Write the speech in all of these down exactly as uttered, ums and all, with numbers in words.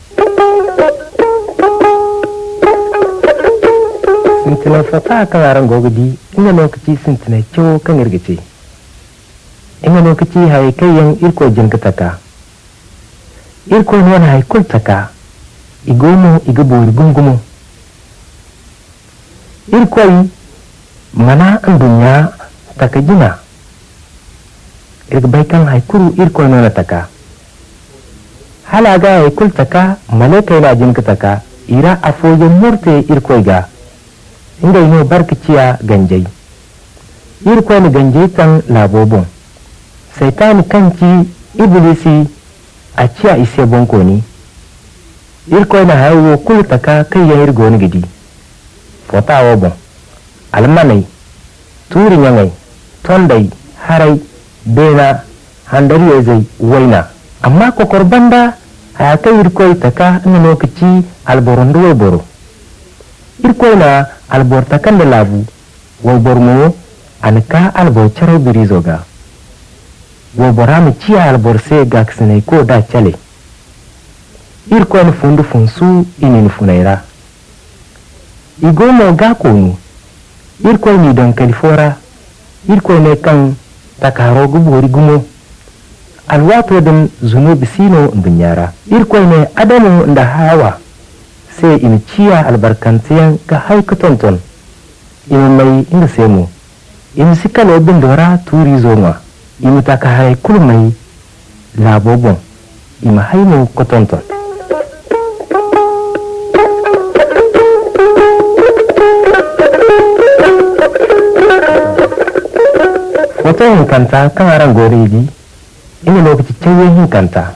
sintina fata kan aran gogudi inga lokaci sintina cewo kan irgice inga lokaci hay kayan irko jinkataka irko non hay kultaka igomo igabori gungumo irkoi mana an dunya taka jina irgbai kan haikuru irko nona taka halaga haikul taka malaka ina jinka taka ira afoyin murte irkoi ga inda ino barkiciya ganjai irkoi ni ganjai tan labobon saitani kanci iblisi a ciya ise bonko ni irkoi na haiwo kul taka kai ya irgo ni gidi fota wobon almanai turi nyangai tondai harai bena handari ezai waina amma kokor banda haya kai irkoi taka ina lokaci alboron duwe boro irkoi na albor takan da labu wai bormo anka albor charo birizo ga wai borami ciya albor se ga kisanai ko da chale irkoi ni fundu funsu ini ni funaira igomo ga konu irkoi ni don kalifora irkoi ne kan takaro gubori gumo alwato din zunubi sino dunyara irkoi ne adamu da hawa sai in ciya albarkantiyan ga haika tonton in mai inda semu in sikalo bin dora turi zoma in taka hai kulmai labobon in haimu ko tonton wata hinkanta kan aran goregi ina lokaci cewa hinkanta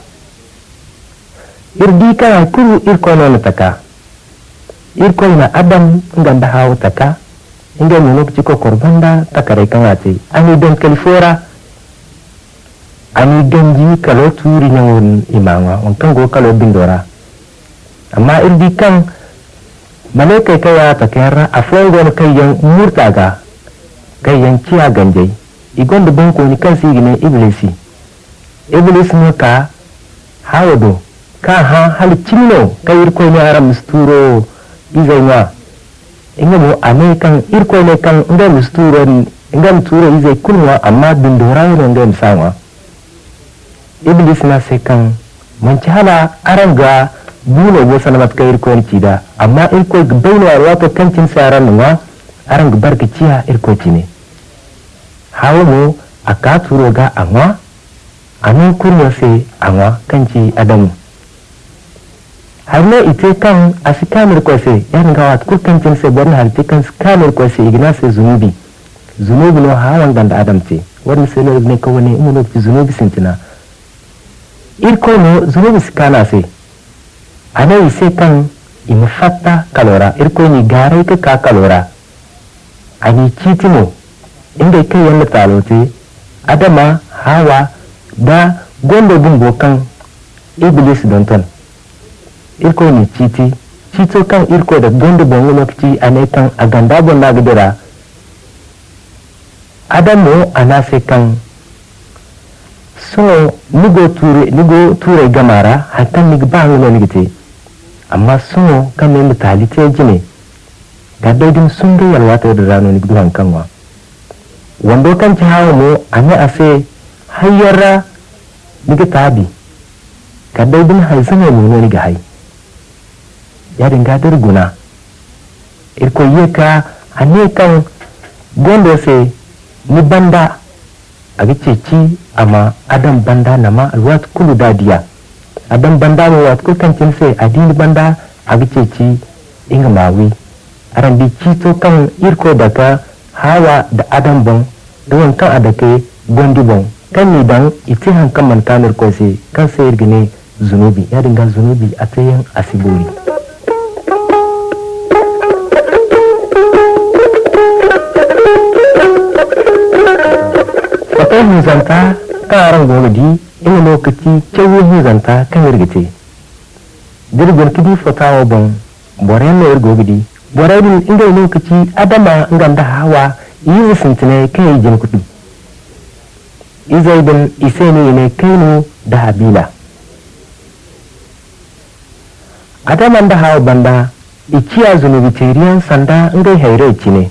irdi kana kuru irko na taka irko na adam nganda hawo taka inga ni lokaci ko korbanda takare kan ate ani don kalifora ani ganji kalo turi nyawon imama on kan go kalo bindora amma irdi kan malaika kaya takara afongo kayan murtaga kayan ciya ganjai igon da banko ni kan sigi ne iblisi iblis no ka hawado ka ha hal cinno ka irko ni ara musturo izaiwa inga mo ane kan irko ne kan nga musturo nga musturo izai kunwa amma bindora ne nga msawa iblis na se kan manci hala aranga buno go sanamat ka irko ni cida amma irko gbaino arwato kancin saran nga aranga barka ciya irko cine hawo mo aka turo ga anwa anan kuryo se anwa kanci adamu harne ite kan asikamir ko se yan gawat ku kancin se borna harti kan skamir ko se igna se zunubi zunubi no hawan ganda adam ce wannan se ne ne ko wani mu no zunubi sintina irko no zunubi skana se anai se kan imfatta kalora irko ni garai ka ka kalora ani kitimo inda kai yanda talote adama hawa da gondo bumbo kan iblis donton irko ni citi cito kan irko da gondo bongo lokaci ane kan aganda bon na gidira adamu anase kan so nigo ture nigo ture gamara hakan nig bangulo nigite amma so kan ne talite jine gadodin sunde yalwata da rano nig duhan kanwa wando kan ci hawo mo ane ase hayyara diga tabi kadai bin haizana mo ne ga hay ya dinga dirguna irko yeka ane kan gondo se ni banda agice ci amma adam banda nama alwat kulu dadiya adam banda mo wat kul kan cin se adini banda agice ci inga mawi aran di ci to kan irko daga hawa da adam bon don kan adake gondi bon kan ni dan iti han kan man kanir ko se kan sai irgine zunubi ya dinga zunubi a tayin asiburi wata hizanta karan gomadi ina lokaci cewa hizanta kan irgite dirgon kidi fatawa bon boren no irgogidi boren inda lokaci adama nganda hawa yi sintine kai jin kudi izaidin iseni ne kaino da habila adaman da hawa banda ikiya zunubi teriyan sanda ngai haire kine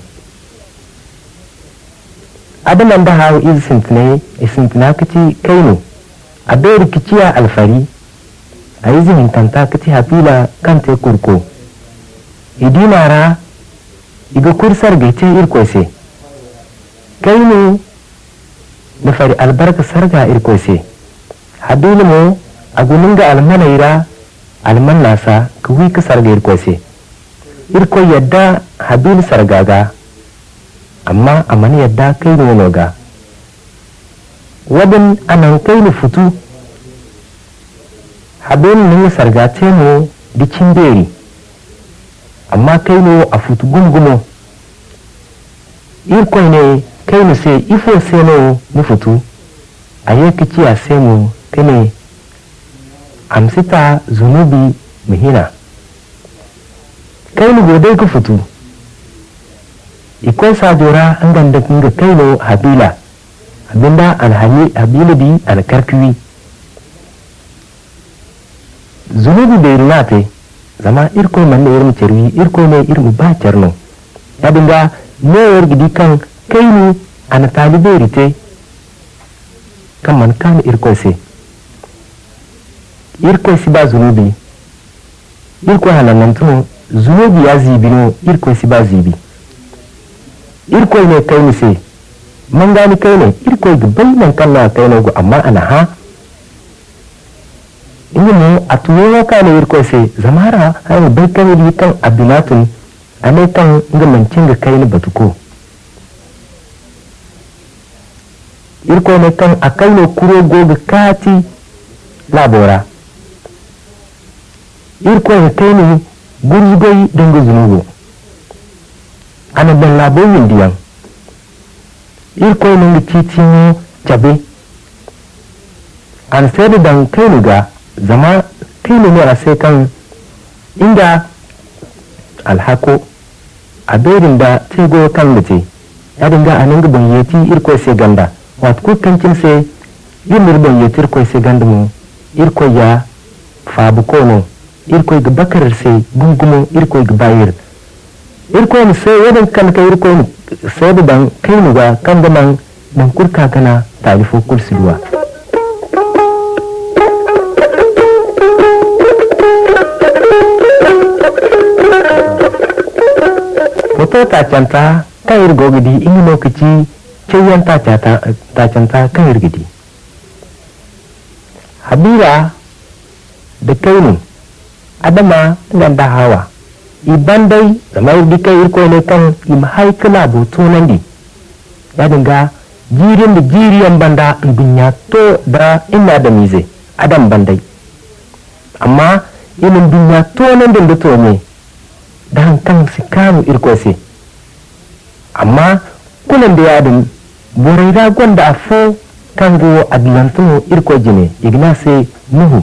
adaman da hawa iz sintne isintna kiti kaino aber kiciya alfari aizi hinkanta kiti habila kante kurko idinara iga kursar gaice irkose kaino da fari albarka sarga irkose habilmo aguninga almanaira alman nasa kuwi ka sarga irkose irko yadda habil sargaga amma amani yadda kai ne ga wadin anan kai ne futu habil ne sarga ce mu dikin beri amma kai ne a futu gungumo irko ne kai ne sai ifo sai no ni futu ayyuka ciya sai mu kane amsita zunubi muhina kai ni gode ku fitu ikon sadora an ganda kinga kaino habila abinda alhali habila bi alkarkiwi zunubi bai rinate zama irko manne irin cerwi irko ne irin ba cerno ya dinga ne gidi kan kaini ana talibe rite kan man kan irko se irko si ba zunubi irko halanantuno zunubi ya zibino irko si ba zibi irko ne kai ni se man gani kai ne irko ga bayyana kanna kai ne go amma ana ha inne a tuwo ka ne irko se zamara ai bai kan di kan abinatun ane kan ga mancin ga kai ni batuko irko ne kan akai ne kuro go ga kati labora irko ne kai ne gurgoi dango zunubo ana dan labo windiyan irko ne ngi titino cabe an sai dan kai ne ga zama kai ne a sai kan inda alhako a berin da tego kan mace ya dinga a nan gaban yeti irko sai ganda wato ko kancin sai yin mirban yeti irko sai ganda mu irko ya fabu kono irko ga bakar sai gungumo irko ga bayir irko ne sai wadan kan kai irko ne sai da dan kai ne ga kan da man dan kurka kana tarifo kursiduwa foto ta canta kan irgo gidi in lokaci ceyan ta canta ta canta kan irgidi habira da kai ne adama ganda hawa iban dai zama irgi kai irko ne kan im haikala boto nan di ya dinga jirin da jiriyan banda dunya to da ina da mize adam bandai amma inin dunya to nan da to ne dan kan sikanu irko se amma kunan da yadin borai da gonda afo kan go adlantu irko jine ignase nuhu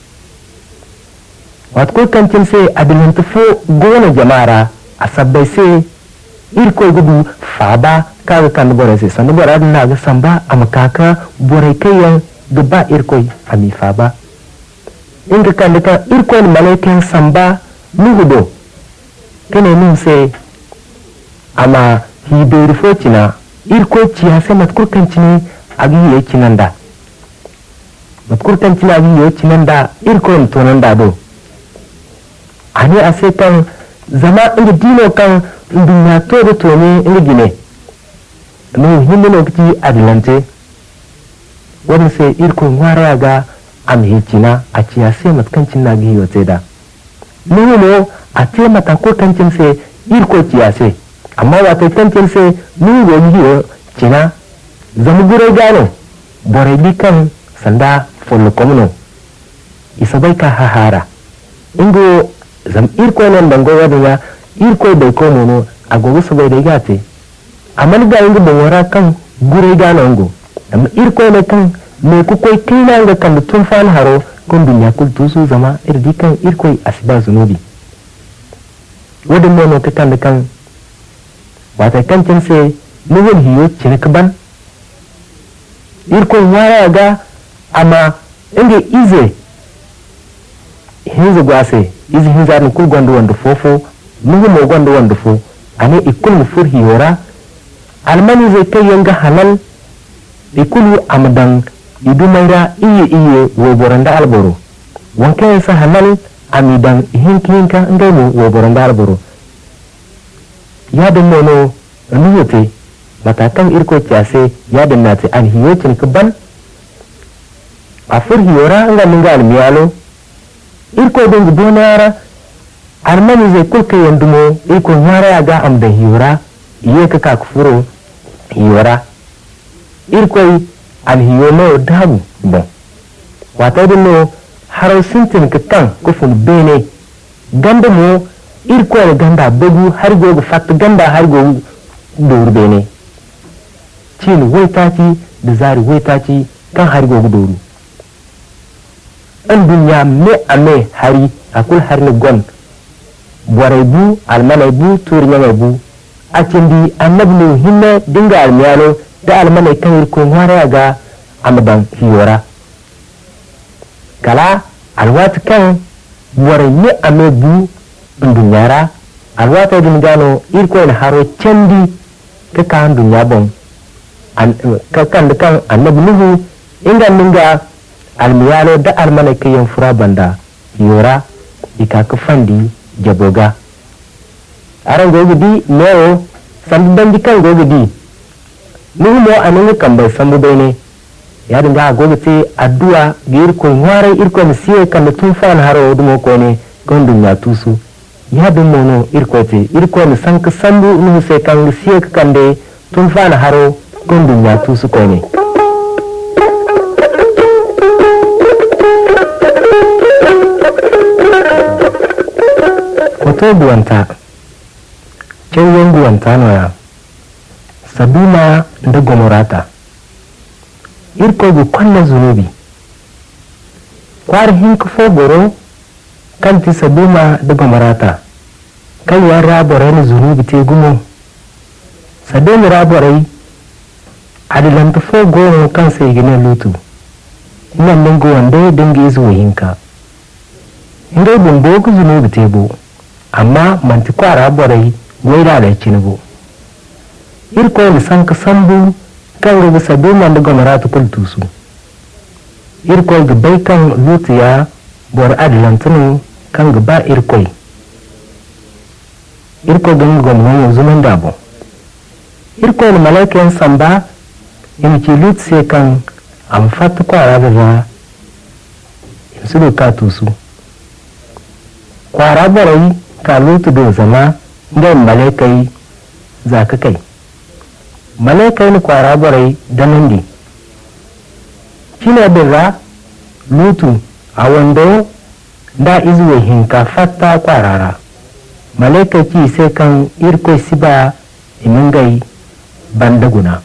wat ko kancin sai adlantu fo gona jamara asabbai sai irko gudu faba kaga kan borai sai sanu borai na ga samba amakaka borai kayan gaba irko ami faba inga kan ka irko malaikan samba nuhu do kene nun sai ama hiberi focina irko ciya sai matkur kancini agi ye cinanda matkur kancini agi ye cinanda irko tonanda do ani ase kan zama inda dino kan dunya to da to ne inda gine no hinne no kiti adilante wani sai irko ngwara ga am hicina a ciya sai matkancin na gi yote da no no a ce mata ko kancin sai irko ciya sai amma wata kancin sai mun go giyo cina zamu gure gano bore dikan sanda follo komno isabai ka hahara ingo zam irko nan dango wadanya irko bai ko mono agogo sabai da gate amma ga ingo ban wara kan gure gano ngo amma irko ne kan me ku koi kina ga kan tun fan haro kun dunya kul tusu zama irdi kan irko asiba zunubi wadin mono ka kan kan wata kancin sai nuhun hiyo cinikaban irko wara ga amma inda ize hinzu gwase izi hinzar kul gondo wanda fofo nuhu mo gondo wanda fo ane ikul mu fur hiyora almani zai kai yanga halal ikulu amdan idu maira iye iye wo boranda alboro wanke sa halal amidan hinki hinka ngemu wo boranda alboro ya da mono nuyote matakan irko kyase ya da nati an hiyocin kuban a fur hiyora nga ninga almiyalo irko don bonara almani zai kulka yandumo irko nyara ga am da hiyora iye ka ka kufuro hiyora irko an hiyolo dabu bon wata dinno haro sintin kan kufun bene ganda mo irko da ganda bugu har gogu fat ganda har gogu doru bene cin waitaci da zari waitaci kan har gogu doru an dunya me ame hari akul har ni gon borai bu almanai bu turiya bu a cindi annabnu hinna dinga almiyalo da almanai kan irko ngwara ga amadan hiyora kala alwat kan borai me ame bu dunyara alwata din gano irko na haro candi ka kan dunya bon an ka kan kan annabnu inga ninga almiyalo da almanai kayan fura banda hiyora ika ka fandi jaboga aran gogidi leo sandu dangi kan gogidi nuhu mo anan kan bai sandu bai ne ya dinga gogiti addu'a ga irko ngware irko misiye kan tun fan haro dumo ko ne gondun ya tusu ya dum mono irko te irko mi sanka sandu nuhu sai kan misiye kan de tun fan haro gondun ya tusu ko ne to buwanta cewa buwanta noya sabina da gomorata irko gu kwanna zunubi kwar hink fogoro kanti sabima da gomorata kai ya raborai na zunubi te gumo sabini raborai adilanta fogoro kan sai gina lutu ina ningo wanda dinga izuwa hinka inda bumbo ku zunubi te bu amma manti kwara borai goida da cinugo irko ni sanka sambu kan rubu sabu man da gamaratu kultusu irko ga bai kan lutiya bor adlantunu kan ga ba irko irko ga ngomno yanzu man dabo irko ni malaikan samba in ki lutse kan am fatu kwara da yanzu ka tusu kwara borai ka lutu do zama don malaikai za ka kai malaikai ni kwara barai da nandi kina da lutu a wando da izuwa hinka fatta kwarara malaikai ki sai kan irko siba imingai bandaguna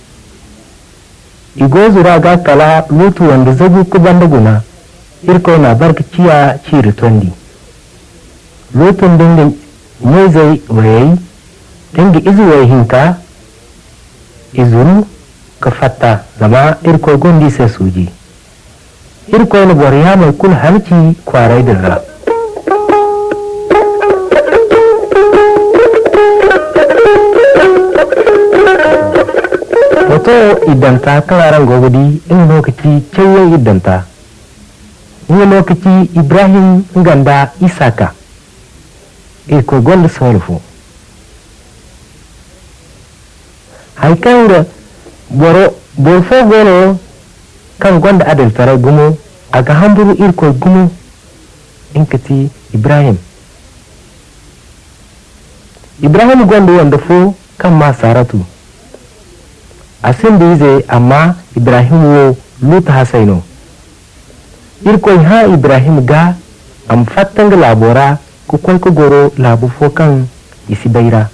igozura ga kala lutu wanda zagu ku bandaguna irko na barkaciya ci ritondi lutun dingin ne zai wayayi dinga izuwa hinka izuru ka fatta zama irko gondi sai suji irko ne boriya mai kul halci kwarai dirra wato idan ta kalaran gogodi in lokaci cewa idan ta in lokaci ibrahim ganda isaka irko gondi solfu haikanga boro borfo gono kan gonda adal tare gumo aga hamburu irko gumo inkati ibrahim ibrahim gonda wanda fo kan ma saratu asin dize amma ibrahim wo luta hasaino irko ha ibrahim ga am fattanga labora ku koy ko goro labu fo kan isi bayra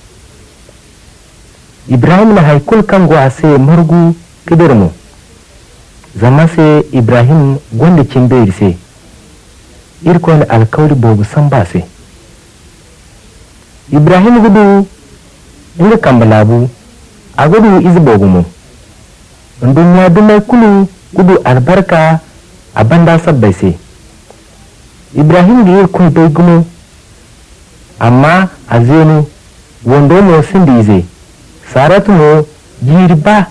ibrahim na haikul kan go ase margu kidirmu zama se ibrahim gonda cimbeir se irko na alkawli bobu samba se ibrahim gudu inga kambalabu a gudu izi bobu mu dunya dumai kulu gudu albarka a banda sabbai se Ibrahim ga irko bai gumo amma a zenu wando mo sindize saratu mo jirba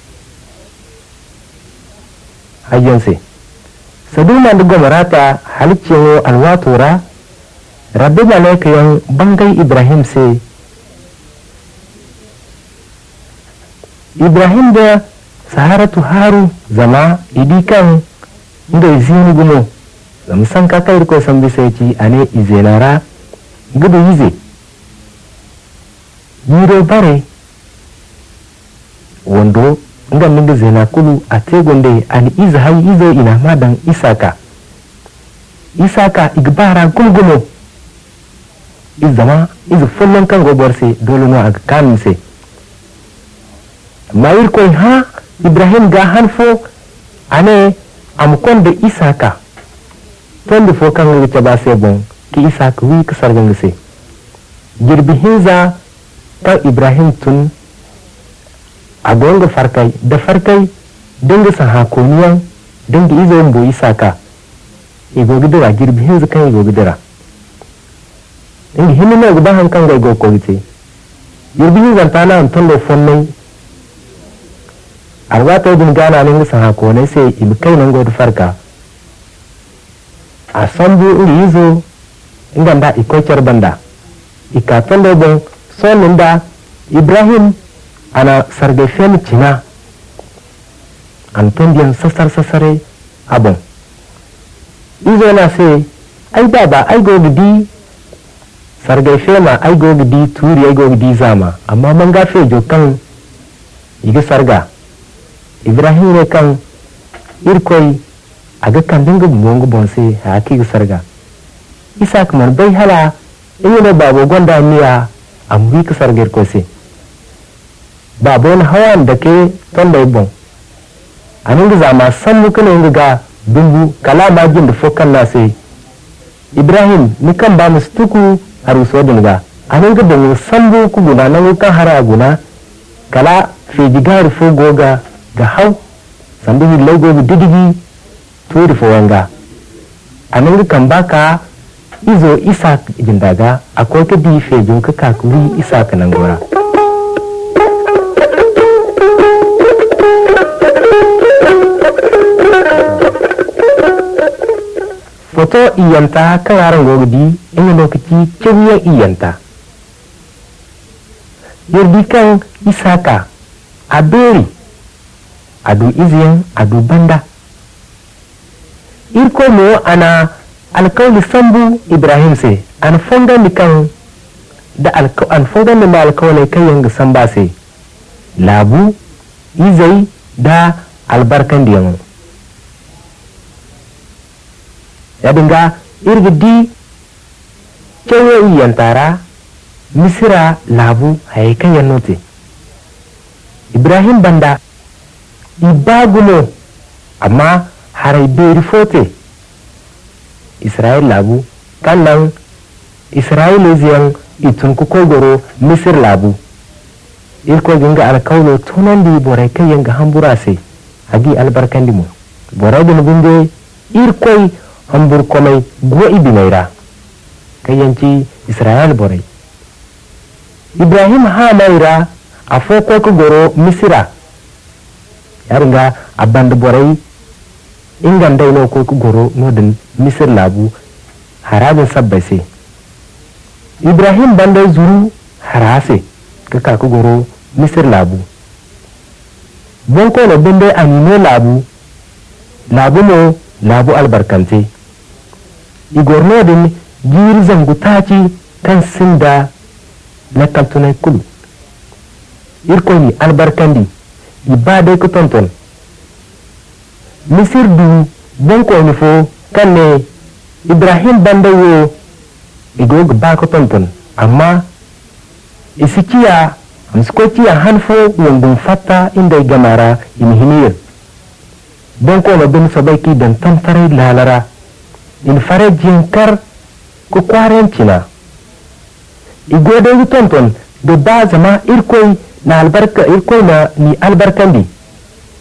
hayyanse saduna da gomarata haliccewo alwatora rabbi malaikayan bangai Ibrahim sai Ibrahim da saharatu haru zama idikan inda izini gumo zama san kakar ko san bisa ci ane izenara gudu yize yiro bare wando inda ninga zena kulu a tegonde an iza hayi izo ina madan isaka isaka igbara gulgumo izama izu fullon kan goborse dole no aga kaminse mayir koy ha Ibrahim ga hanfo ane amkon da isaka tondi fo kan wuce ba sai bon ki isaka wi ka sargan se girbi hinza ta Ibrahim tun a gonga farkai da farkai dinga sa hakoniyan dinga izo mbo isaka igo gidira girbi hinza kan igo gidira dinga hinna ga ban kan ga igo ko wuce girbi hinza ta na tondo fonnai arwata din gana ne musa hako ne sai ibkai nan godu farka a sambu uri yizo inganda ikochar banda ikatan da bon sonin da Ibrahim ana sarge fen cina anton biyan sassar sassare abon izo na sai ai baba ai go gidi sarge fema ai go gidi turi ai go gidi zama amma man gafe jokan iga sarga Ibrahim ne kan irkoi aga kan dinga bongo bonse haki sarga isa kamar bai hala ina babo gonda miya amwi ka sargar ko se babo na hawan da ke ton da bon anin ga ma san mu kana ga dumbu kalama jin da fokan na se Ibrahim ni kan ba mu stuku haru so dinga anin ga da san bu ku guna nan kan hara guna kala fe jigar fo goga ga hau sandu logo didigi turi fo wanga anan kan baka izo isa jindaga akwai ka di fe jo ka kakuri isa kanan gora foto iyanta kawaran gogdi in lokaci kiwiya iyanta yurdi kan isaka aberi adu iziyan adu banda irko mo ana alkawli sambu Ibrahim se an fonga ni kan da alka an fonga ni ma alkawli kan yanga samba se labu izai da albarkan diyan ya dinga irgidi kewe yantara misira labu hay kan yannote Ibrahim banda ibagumo amma harai beri fote Israel labu kannan Israel ziyan itun ku kogoro Misir labu irko ginga alkaulo tunan di borai kai yanga hambura se agi albarkan dimu borai din gunde irkoi hambur komai go ibinaira kayanci Israel borai Ibrahim ha maira afoko ko goro Misira yarga aband borai inganda ino ko ko goro nodin Misir labu harabin sabbase Ibrahim banda zuru harase kaka ko goro Misir labu bonko no binde anine labu labu no labu albarkante igorno din jiri zangu taci kan sinda na kaltunai kulu irkoni albarkandi ibade ko tonton Misir du bonko ni fo kanne Ibrahim banda yo igog ba ko tonton amma isikiya amskokiya hanfo wondum fatta inda gamara in hinir bonko no bin sabaiki dan tantare lalara in fare jinkar ko kwarencina igode yu tonton da ba zama irkoi na albarka irkoi na ni albarkandi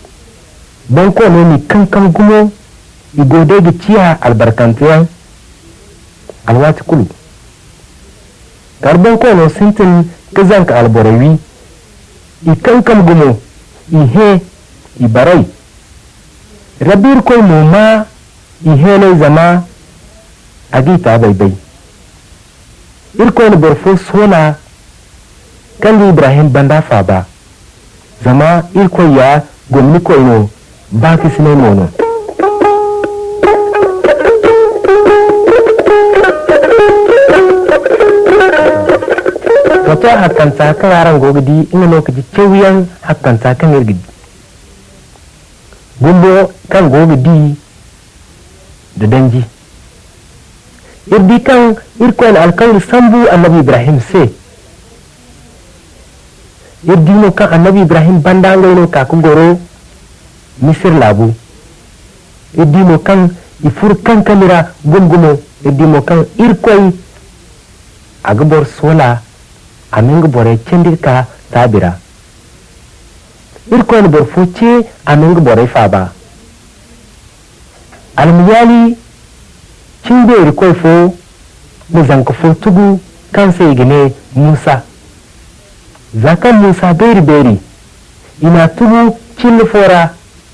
bonko no ni kankan gumo igode gi ciya albarkantiyan alwati kulu garbon ko no sintin kazanka alborawi i kankam gumo i he i barai rabir ko mu ma i hele zama agita bai bai irko ni borfo sola kan Ibrahim banda fa ba zama irko ya gomni ko ino ba kisne mono wato hakan ta kan yaran gogidi ina lokaci cewiyan hakan ta kan irgidi gumbo kan gogidi da danji irdi kan irkoen alkawli sambu annabi Ibrahim se irdi no kan annabi Ibrahim banda ngono ka kugoro misir labu irdi no kan ifur kan kamera gumgumo irdi mo kan irkoi agbor sola aming bore cendirka tabira irkoen bor fuce aming bore faba almiyali cinde irkoi fo muzanka fo tugu kan sai gine Musa zakan Musa beri beri ina tugu cin fora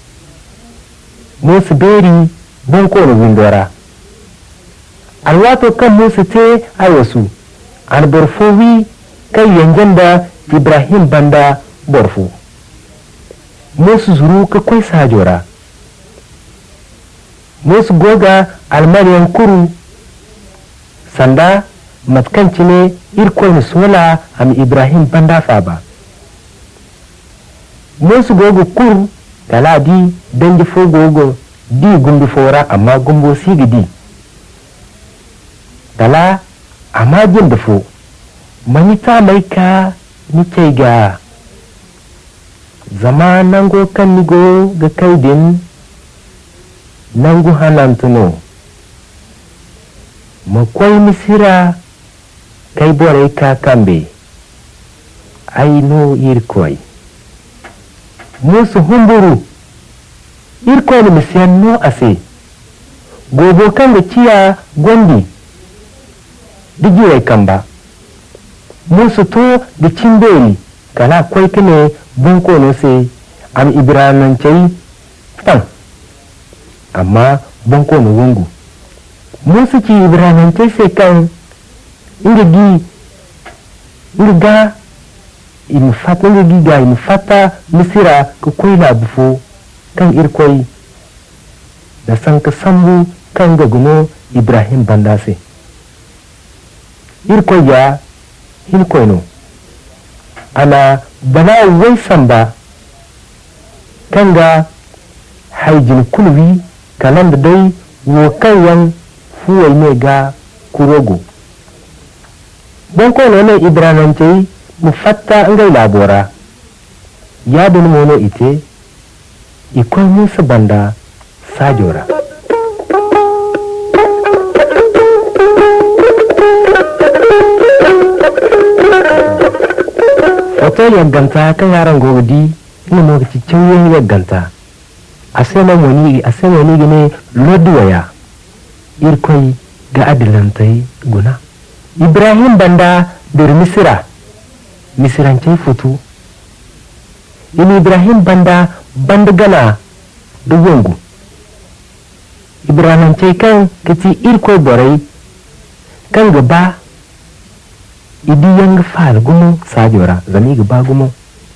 musu beri bonko no windora alwato kan musu te ayosu an borfo wi kai yanjan da Ibrahim banda borfo musu zuru ka kwai sajora musu goga almariyan kuru sanda matkanci ne irkon sola am Ibrahim banda faba musu gogo kuru galadi dangi fo gogo di gumbi fora amma gumbo sigidi dala amma jin da fo manita mai ka nike ga zama nango kan nigo ga kaidin nangu hanantuno makwai misira kai bore ka kambe ai no irkoi musu humburu irkoi ni misiyan no ase gobo kan da ciya gondi digiwai kamba musu to da cimbeli kala kwai kine bunko no se am ibranan cai tan amma bunko no wungu musu ci ibranan cai se kan inda gi inda in fata inda gi ga in fata misira ko koi na bufo kan irkoi da san ka sambu kan ga gumo Ibrahim bandase irkoi ya irkoi no ana bana wai samba kan ga haijin kulwi kalan da dai wo kan yan fuwai ne ga kurogo don kono ne ibranance mu fatta ngai labora ya dun mono ite ikon musu banda sajora hotel yagganta kan yaran gogodi ina lokaci cewa yagganta a sai man wani a sai wani gine loduwaya irkoi ga adilantai guna Ibrahim banda der misira misirance futu in Ibrahim banda banda gana da wangu Ibrahimance kan kati irkoi borai kan gaba idi yang fal gumo sajora zami gaba gumo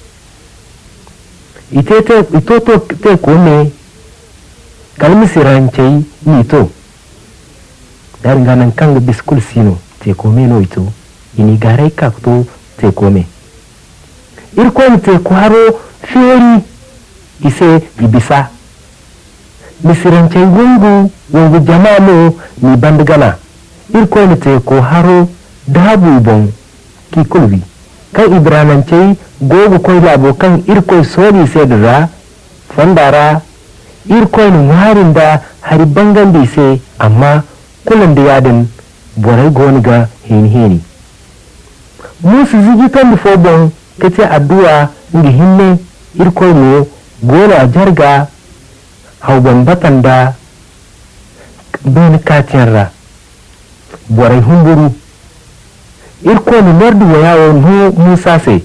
ite te ito to te kome kalmisirance ni to dar ganan kan biskul sino te kome no ito ini garai kakto te kome irkon te kwaro fiori ise ibisa misirance gungu wungu jamano ni bandgana irkon te ko haro dabu bon ki kulwi kan ibranance gogo koy labo kan irkoi soli se da fandara irkoi no warin da hari bangan di se amma kullum da yadin borai goni ga hini hini musu zigi kan fo bon kace addu'a ngi hinne irkoi no gona jarga hauban batan da bin katiyarra borai humburu irko ni lordi wayawo no musa se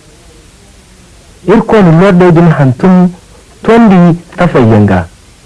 irko ni lordi din hantum tondi tafayyanga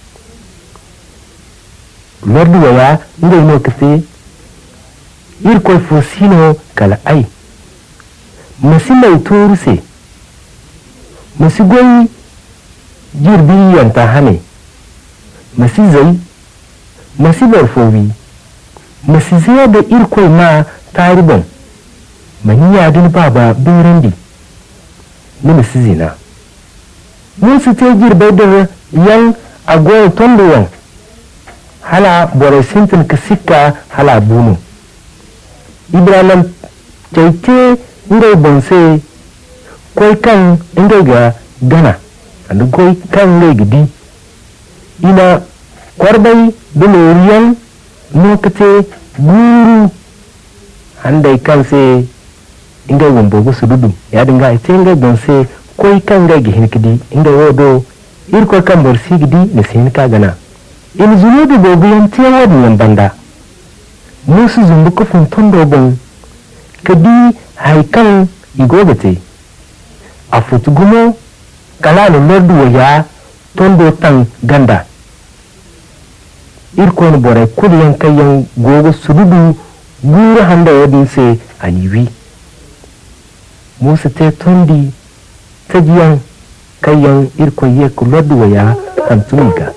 lordi waya inda ino kase irko fosino kala ai masi mai toruse masi goyi jirbi yanta hane masi zai masi barfowi masi zai da irko ma tariban mani yadin baba birindi ni masi zina musu te jirbai da yan agoyin tondowan hala bore sintin kasika hala bunu ibrahim jaite ngai bonse koi kan ngai ga gana and koi kan ngai gidi ina korbai dumoriyan nokate guru handai kan se ngai wombo go sududu ya dinga ite ngai bonse koi kan ngai gihin kidi ngai wodo irko kan borsi gidi ne sin ka gana in zunubi bobu yan tewa yan banda musu zumbu kufin tondo bon kadi haikan igogate a futugumo kalani lordu waya tondo tan ganda irko ni bore kudiyan kayan gogo sududu guru handa wadin se aniwi musu te tondi tajiyan kayan irko yeku lordu waya kantumiga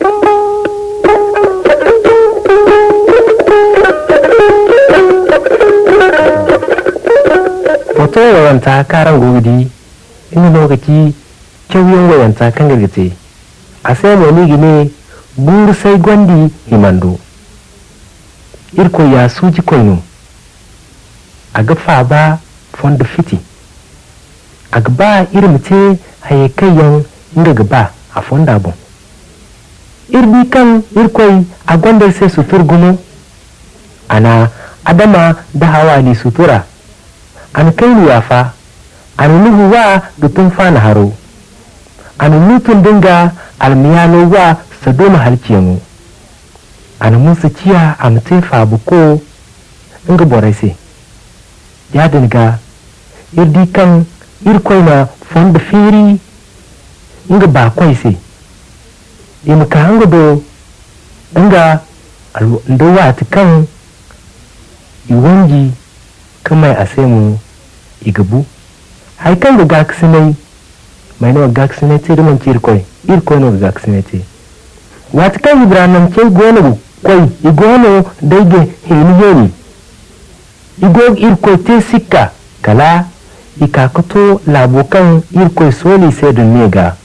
foto wayanta karan gogidi ina lokaci kyauyen wayanta kan gargace a sai mai gine buru sai gwandi himando irko ya suji koino a gafa ba fondo fiti a gaba irmite hayekayen inda gaba a fonda bon irbi kan irkoi a gwandar sai sutur gumo ana adama da hawa ni sutura an kai yafa an nuhu wa dutun fana haro an nutun dinga almiyano wa sadoma halkiyanu an musu ciya a mutum fabuko inga boraise ya dinga irdi kan irkoi na fonda firi inga bakwai se imka hanga do inga ndo wa kan iwangi kamai asemu igabu haikan da gaksinai mai nawa gaksinai ce riman ci irkoi irkoi no gaksinai ce wata kan ibrahim ce gona kwai igono daige heni heni igog irkoi te sikka kala ikakoto labokan irkoi soli sai da nega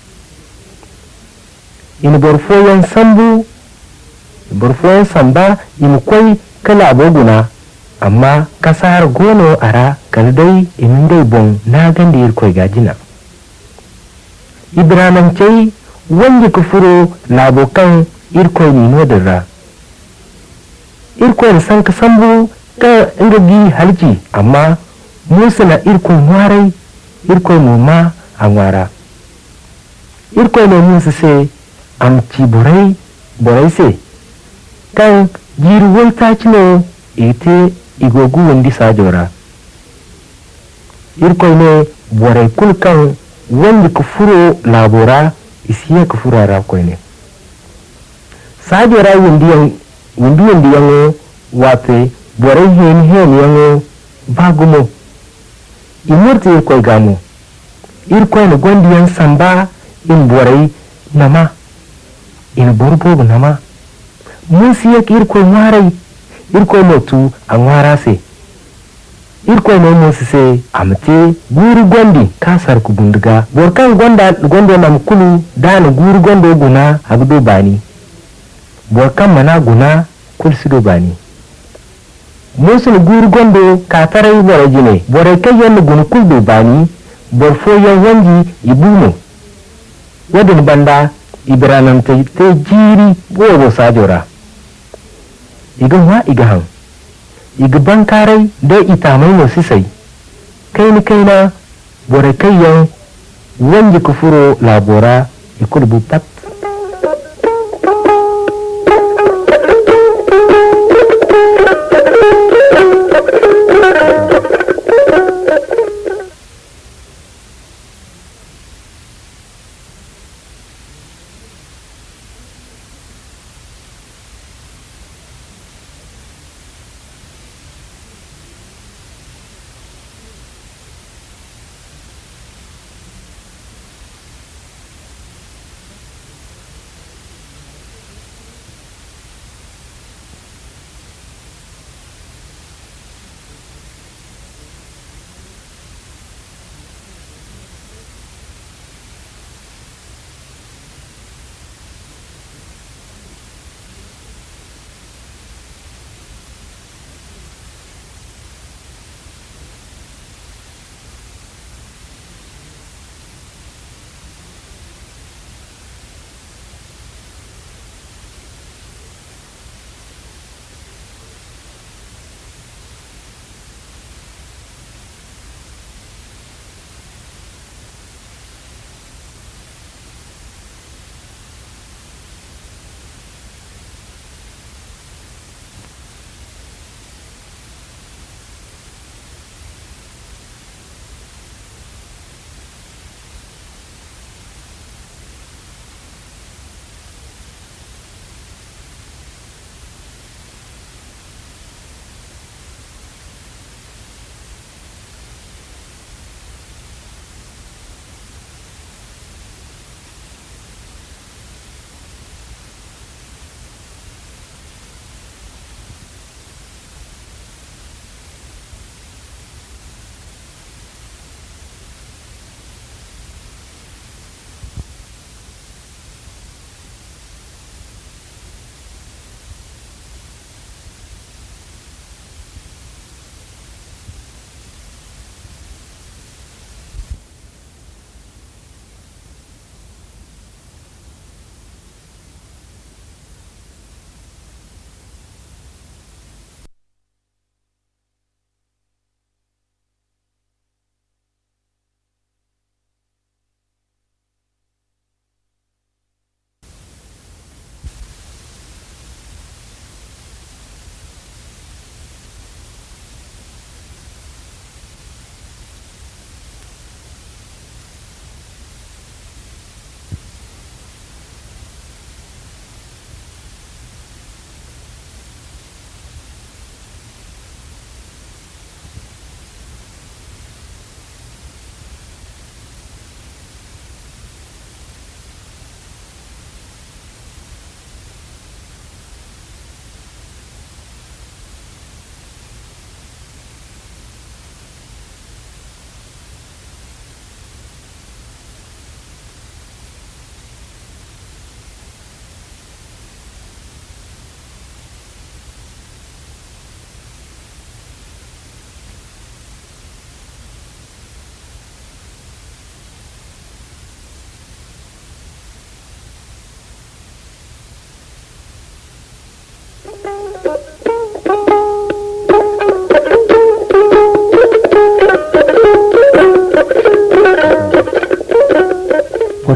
in borfoyan sambu borfoyan samba in kwai kala aboguna amma kasar gono ara kaldai in dai bon na ganda irkoi gajina ibrahim cai wanda ku furo labokan irkoi ni nodara irkoi san ka sambu ka ingagi halci amma musu na irkoi warai irkoi noma a wara irkoi ne musu sai amci borai borai sai kan jiruwar ta cino ite igogu wandi sajora irkoi ne borai kulkan wanda ka furo labora isiya ka furara koi ne sajora windi windi yango wate borai hen hen yango bagumo imurti irkoi gamu irkoi ne gondi yan samba in borai nama in borbo nama musiya irkoi warai irkoi motu an wara se irkoi no musu se amte guru gondi kasar ku bunduga borkan gonda gondo nam kulu dana guru gondo guna agdo bani borkan mana guna kulsido bani musu guru gondo katarai borajine borai kayen gunu kuldo bani borfo yan wangi ibuno wadin banda ibrahim te te jiri bobo sajora igan wa igahan igban karai da itamai no sisai kai ni kaina bore kayyan wanji kufuro labora ikulbu pat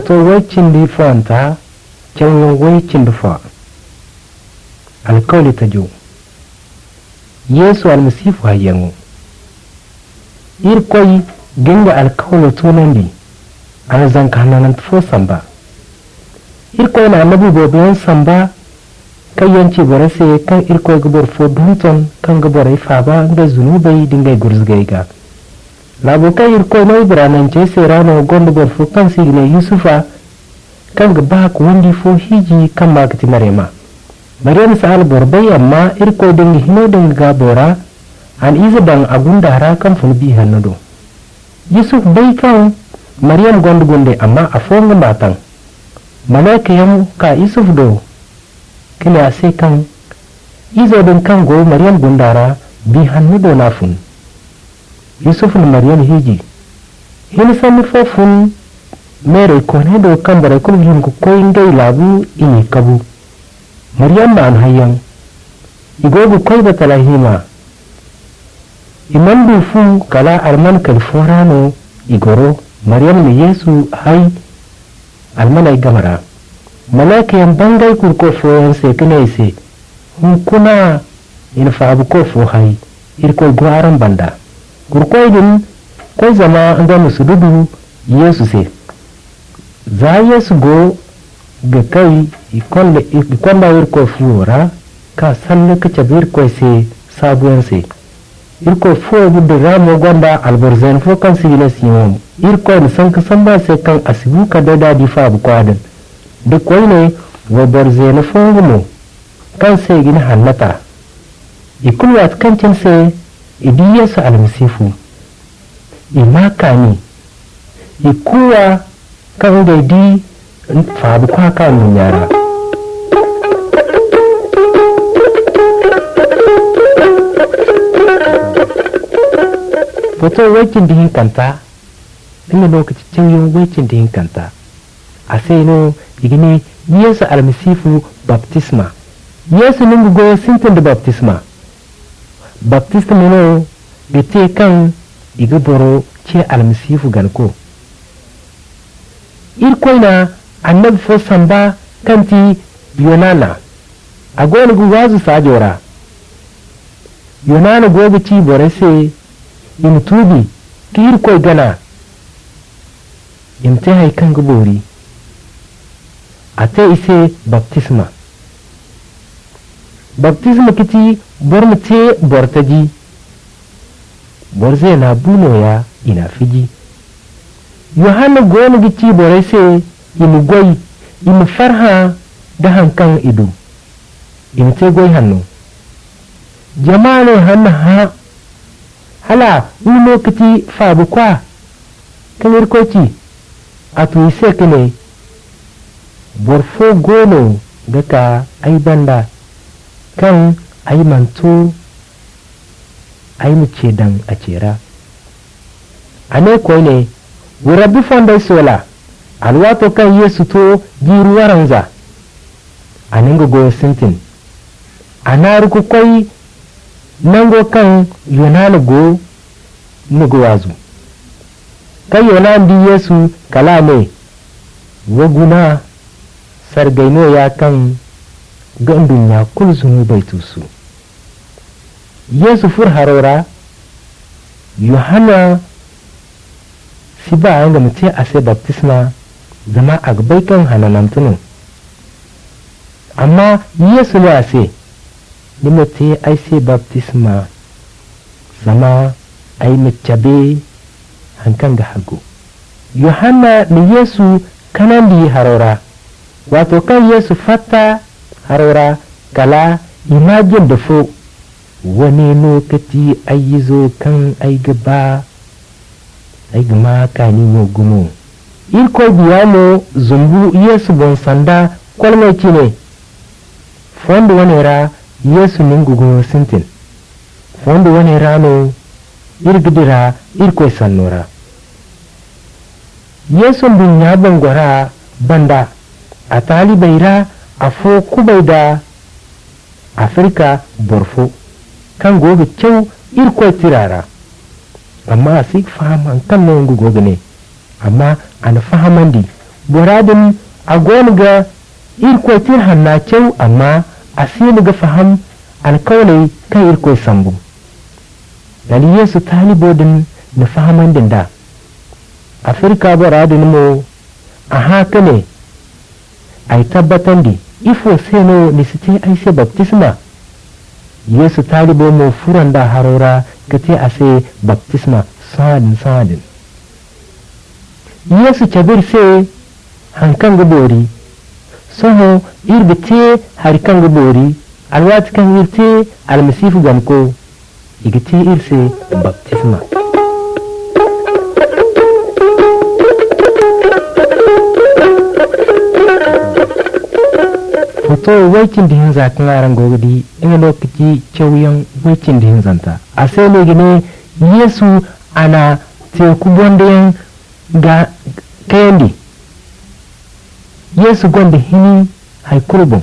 foto wacin di fanta can yin wacin di fa alkawli ta jo yesu almasifu hayyangu irkoy ginga alkawlo tunandi ana zanka hananan tufo samba irkoy na annabi bobiyan samba kan yanci borase kan irkoy gabor fo dunton kan gabor ay faba ga zunubai dinga gurzgai ga labo kan irkoy no ibranan ce serano gondo bor fo kan signe yusufa kan gaba ku wandi fo hiji kan makati marema maryam sa'al borbai amma irkoy dinga hino dinga gabora an iza dan agunda hara kan fulbi hannudo yusuf bai kan maryam gondo gonde amma a fonga matan malaka yam ka yusuf do kila sai kan izo din kan go maryam gundara bi hannudo nafun yusuf na maryam hiji hin sami fofun mere kone do kan bare kul hin ko koyin gai labu ini kabu maryam ma an hayyan igogu koy batalahima iman du fu kala arman kalforano igoro maryam ni yesu hay almanay gamara malaka yan bangay kurko foyan se kene hun kuna in faabu ko fo hay irko gwaran banda kurko din ko zama anda musududu yesu se za yesu go ga kai ikonda ikonda irko fuora ka sanne ka cabir ko se sabuyan se irko fo budde ramo gonda alborzen fo kan sigile simon irko ni sanka samba se kan asibu ka dada di fa bu kwadan de koyne wo borzen fo ngumo kan se gina hannata ikul wat kan cin se idiyasa almasifu imakani ikuwa kan da di fa bu kwa kan nyara foto waikin dihin kanta ina lokaci can yin waikin dihin kanta a sai no igine yesu almasifu baptisma yesu ningu go sintin da baptisma baptisma no bete kan iga boro ce almasifu ganko irkoina annabi fo samba kanti yonana a gona gu wazu sajora yonana gobe ci bore sai in tubi kir koy gana in te hay kan gubori ate ise baptisma baptisma kiti bormte bortaji borze na buno ya ina fiji yohana gona gici borese in goy in farha da hankan idu in te goy hannu jama'a hanna ha hala in lokaci fabu kwa kamar koci a tuise kane borfo gono daga ai banda kan ai manto ai muce dan a cera a ne ko ne wurabi fondai sola alwato kan yesu to jiru waranza a ninga goyo sintin a na rukukwai nango kan yonana go nugu wazu kan yonan di yesu kalame waguna sargaino ya kan gandun ya kulzunu bai tusu yesu fur harora yohana si ba an ga mutu a sai baptisma zama a gabai kan hananantunu amma yesu ne a sai nimete ai sai baptisma zama ai macabe hankan ga hago yohanna ni yesu kanan di harora wato kan yesu fata harora kala imajin da fo wani lokaci ai zo kan ai gaba ai gama kani mo gumo irko biyamo zumbu yesu bon sanda kwalmai ne fondo wani ra yesu ningugo sintin fondo wani rano irgidira irko sannora yesu dunya bangora banda a talibaira a fo kubaida afrika borfo kan gobe kyau irko tirara amma a sik fahaman kan nan gugu ne amma an fahamandi boradin agonga irko tin hanna cew amma asini ga faham alkawlai kan irko sambu dali yesu talibodin na fahaman dinda afirka boradin mo a haka ne ai tabbatan di ifo seno ni site ai se baptisma yesu talibo mo furanda harora kate ase baptisma sadin sadin yesu cabir se hankan gabori soho irbite harikan gabori alwat kan irte almasifu gamko igite irse baptisma foto waikin dihin zakin aran gogodi ina lokaci cewuyan waikin dihin zanta a sai ne gine yesu ana teku bondayan ga kayandi yesu gonda hini haikurbin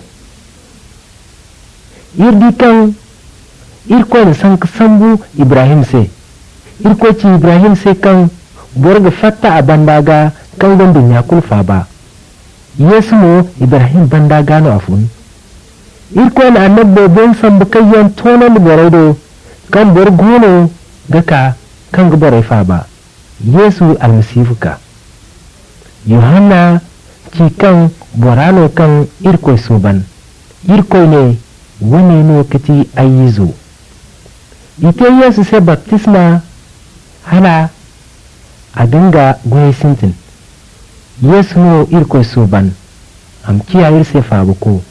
irdi kan irko da san sambu ibrahim sai irko ci ibrahim sai kan borga fatta a bandaga kan gondin ya kulfa ba yesu mo ibrahim banda gano afun irko na annabbo bon sambu kayyan tonan boraido kan borgono gaka kan gborai fa ba yesu almasifu ka yohanna ci kan borano kan irko suban irko ne wani no kati ayizo ite yesu sai baptisma hala a dinga goyi sintin yesu no irko suban am kiyayir sai fabuko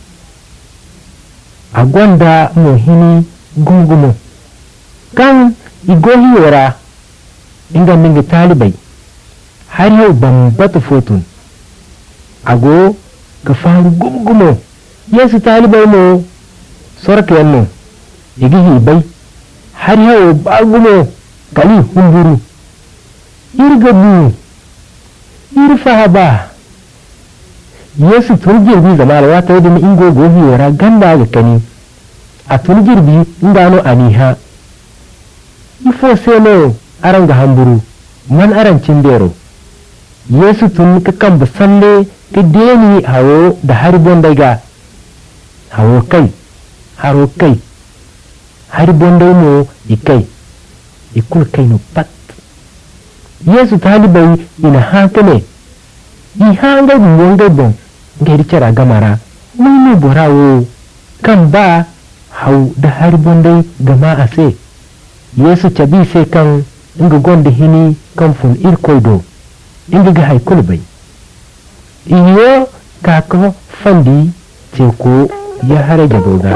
a gwanda mo hini gungumo kan igohi yora inga ninga talibai har yau ban bata fotun ago ka faru gungumo yesu talibai mo sorka yanno igihi bai har yau bagumo kali humburu irgabu irfa ba yesu tun girbi zama wata yadda ingo gobi yara ganda ga kani a tun girbi ingano aniha ifo seno aran ga hamburu man aran cindero yesu tun ka kan basalle ka deni hawo da harbon daga hawo kai haro kai harbon dai mo ikai ikul kai no pat yesu talibai ina haka ne i hanga wonga bon ngeri cara gamara munu borawo kan ba hau da harbon dai gama ase yesu cabi sai kan inga gonda hini kan fun irkoido inga ga haikul bai iyo kako fandi teku ya hare jaboga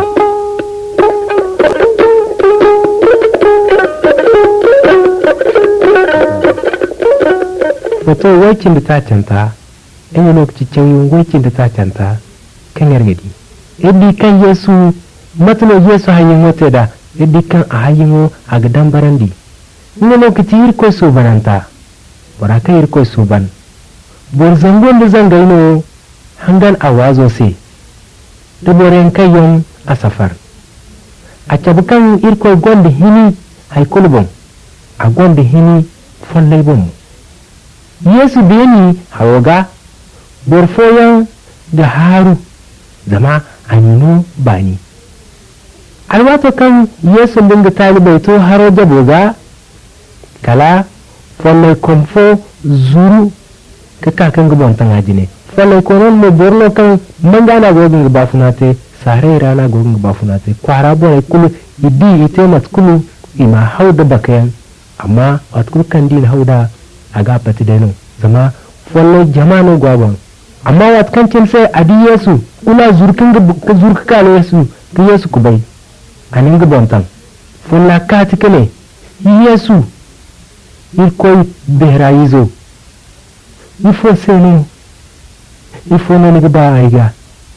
wato waikin da ta canta in yi lokaci cewa waikin da ta canta kan yargadi yadda kan yesu matalo yesu hanyar wata da yadda kan a hanyar a gadan barandi in yi lokaci irko so bananta wara kan irko so ban bor zangon da zan gaino hangan a wazo sai da boren kayon a safar a cabukan irko gwanda hini haikulbon a gwanda hini fallaibon yesu beni hawoga borfoyan da haru zama anino bani alwato kan yesu dinga talibai to haro jaboga kala follai komfo zuru ka kakan gabon tan ajine follai konon mo borno kan mangana gogin bafunate sare rana gogin bafunate kwara bore kulu idi ite mat kulu ima hauda bakayan amma wat kul kan din hauda aga pati deno zama follai jama'ano gwabon amma wat kan cin sai adi yesu kula zurkin ga zurka kale yesu ka yesu kubai anin gabon tan folla kati kale yesu irkoy behrayizo ifo seno ifo no ni ba aiga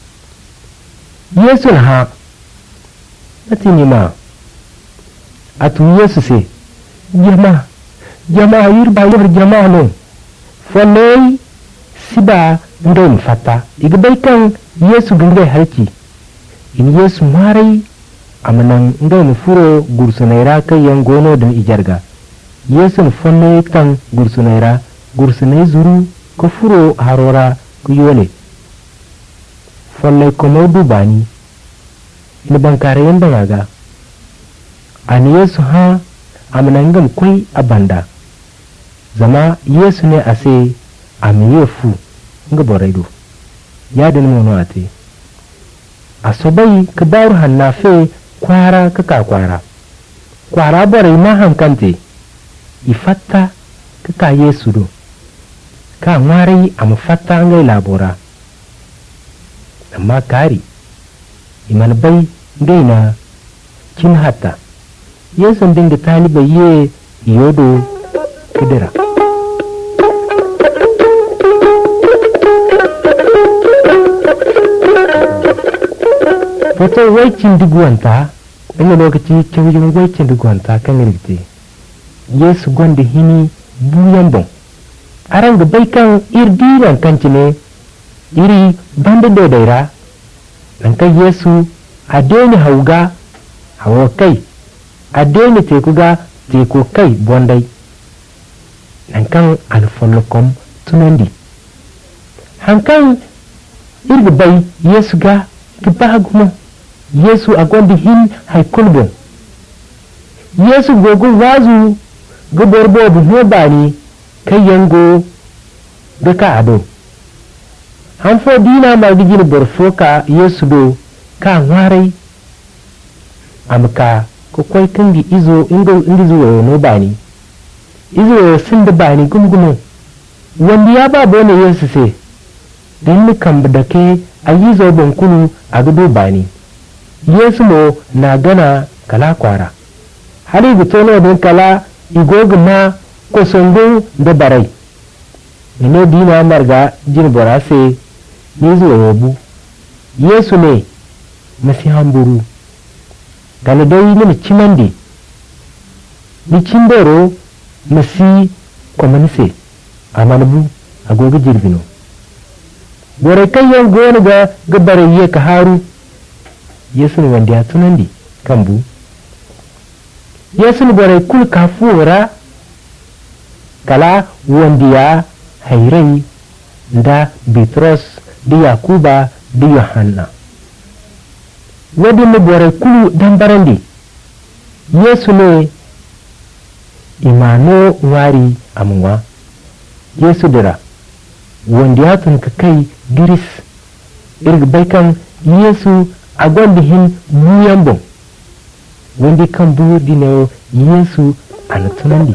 yesu na ha atini ma atu yesu se jama jama yirba yir jama no fonai siba ngai mfata igbai kan yesu gingai harki in yesu marai amanan ngai mfuro gursunaira kai yan gono da ijarga yesu fonai kan gursunaira gursunai zuru ko furo harora ku yole follai komo dubani ina bankare yanda ngaga ani yesu ha amnangam koi abanda zama yesu ne ase amiyefu nga boraido yadin mono ate asobai ka daur hannafe kwara ka ka kwara kwara borai ma hankante ifatta ka ka yesu do ka ngwari am fatta ngai labora amma kari iman bai gaina kin hatta yesu dinga talibai ye yodo kidira foto waicin diguwanta ina lokaci cewijin waicin diguwanta kan rigte yesu gonda hini buyan bon aran ga bai kan irdiran kanci ne iri banda dodaira nan kai yesu adeni hauga hawa kai adeni tekuga teko kai bondai nan kan alfollokom tunandi hankan irga bai yesu ga gibaguma yesu agondi hin haikulbo yesu gogo wazu gaborbo bu hobani kai yango da ka ado hanfo dina ma gijin borfoka yesu do ka warai amka ko koi kangi izo ingo indizo no bani izo sun da bani gumgumo wanda ya ba bone yesu se dan ni kan da ke ayizo bonkunu a gudu bani yesu mo na gana kala kwara hali gutono don kala igogma ko songo da barai ne dina marga jin borase yesu yobu yesu ne masihan buru kala dai ni cimandi ni cimbero masi komanse amanbu agogo jirbino bore kayan gona ga gabare ye ka haru yesu ne wanda ya tunandi kambu yesu ne bore kul kafura kala wanda ya hairai da Bitros da Yakuba da Yohanna wadi ne bore kulu dambarandi yesu ne imano wari amwa yesu dira wanda ya tunka kai giris irga baikan yesu a gwanda hin muyan bon wanda kan buhu dinayo yesu a natunandi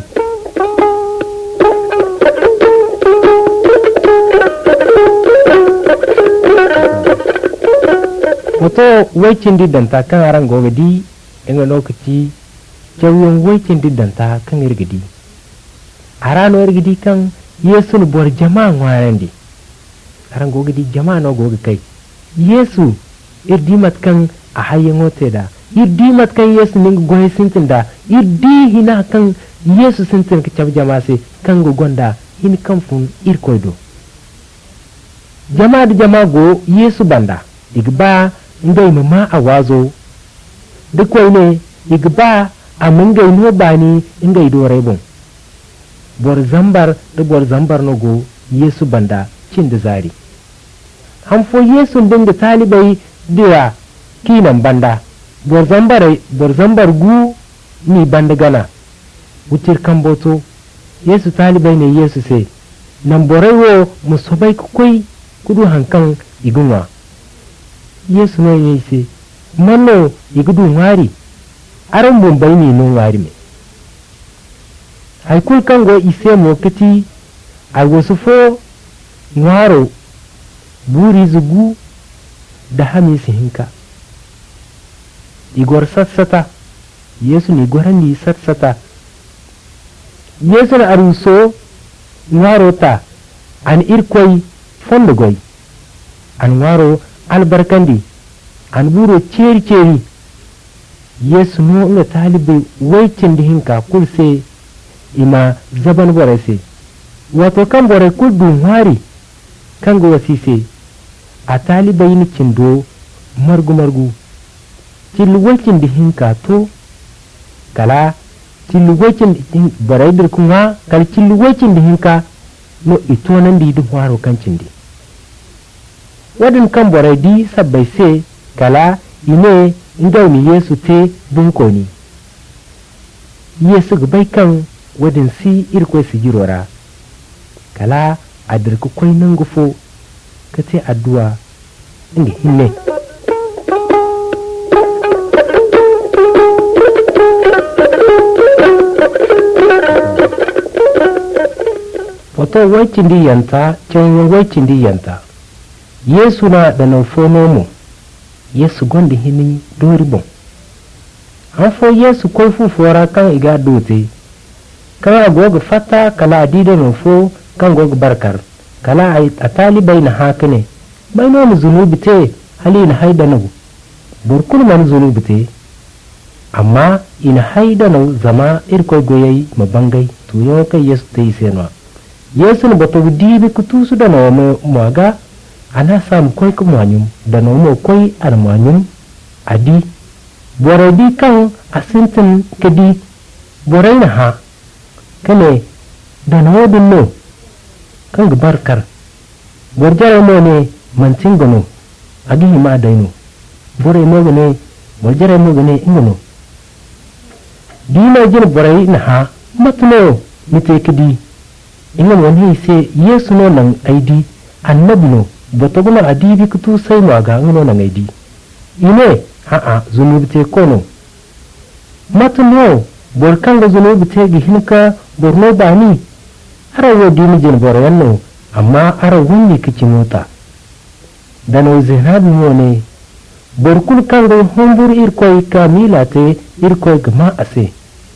wato waicin didanta kan aran gobe di inga lokaci jawon waicin didanta kan irgidi a ranar irgidi kan yesu ni bor jama'a ngwaran di aran goge di jama'a no goge kai yesu irdi mat kan a hayyan wote da irdi mat kan yesu ning goye sintin da irdi hina kan yesu sintin ka cab jama'a se kan go gonda hin kan fun ir koydo jama'a da jama'a go yesu banda igba ngai mama a wazo duk wai ne igba a mun gai no bani ngai do rebon bor zambar da bor zambar no go yesu banda cin da zari han fo yesu dinga talibai dira kinan banda bor zambare bor zambar gu ni banda gana wutir kamboto yesu talibai ne yesu sai nan borai wo musobai koi kudu hankan igunwa yesu ne yese manno igudu ngari aran bombai ne no ngari me haikul kango ise mo kati a wasu fo ngaro buri zugu da hami hinka igor satsata yesu ni gorani satsata yesu na aruso ngaro ta an irkoi fondogoi an ngaro albarkandi an buro ceri ceri yesu no na talibai waicin da hinka kulse ima zaban bore se wato kan bore kudu hari kan go wasise a talibai ni cindo margu margu cilwacin da hinka to kala cilwacin da bare dir kuma kal cilwacin da hinka no ito nan di duk waro kan cindi wadin kan borai di sabbai se kala ine inda mi Yesu te bunko ni Yesu bai kan wadin si irko si girora kala adirku koi nan gufo kace addu'a inga hinne foto waicin di yanta can waicin di yanta Yesu na da nan fono mu Yesu gondi hini dori bon an fo Yesu koi fufora kan iga dote kan agoga fata kala adida nan fo kan goga barkar kala ay atali bayna hakane bayno mu zunubi te hali na haida nu burkul man zunubi te amma ina haida nu zama irko goyai mabangai to yo kai Yesu te isenwa Yesu ne bato dibi kutusu da no mo maga ana sam koi ko manyum da no mo koi ar manyum adi borodi kan asintin kadi borai na ha kane da no dinno kan barkar borjare mo ne mantin gono agi ma daino bore mo ne borjare mo ne ingono dina jin borai na ha matno mite kidi ingan wani se Yesu no nan aidi annabi no bato guna adibi kutu sai maga ngono nan aidi ine ha a zunubi te kono matno bor kan ga zunubi te gi hinka borno bani ara wo dini jin borayanno amma ara wonni kici mota dano zinabi mo ne borkul kan ga hombur irkoy kamila te irkoy gama ase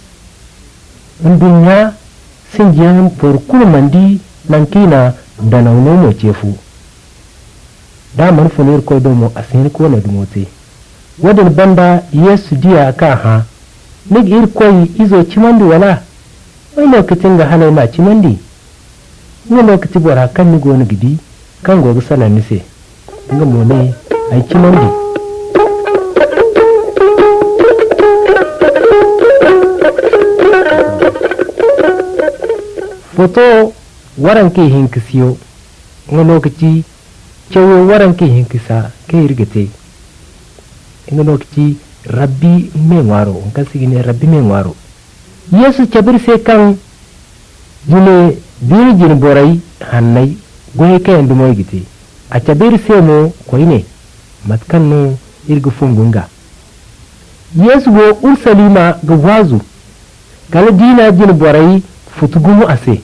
dunya sinjiyan borkul mandi nankina dano no mo cefu da man funir ko do mo asin ko na dumote wadin banda Yesu diya ka ha nig irkoy izo cimandi wala wai lokacin ga halai ma cimandi ne lokaci bora kan ni gona gidi kan gobe salan nise nga mo ne ai cimandi foto waran ke hinkisiyo nga lokaci cewo waran ke hinkisa ke irgete nga lokaci rabbi me ngwaro nga sigine rabbi me ngwaro Yesu cabir se kan jine biri jin borai hannai goye kayan dumoy gite a cabir se mo koyne matkan no irgu fungunga Yesu go ursalima ga wazu kala dina jin borai futugumu ase